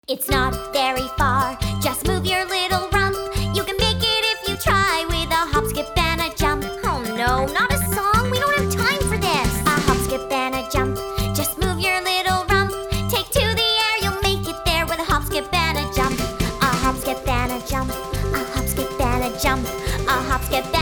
It's not very far, just move your little rump. You can make it if you try with a hop, skip, and a jump. Oh no, not a song, we don't have time for this. A hop, skip, and a jump, just move your little rump. Take to the air, you'll make it there with a hop, skip, and a jump. A hop, skip, and a jump, a hop, skip, and a jump, a hop, skip,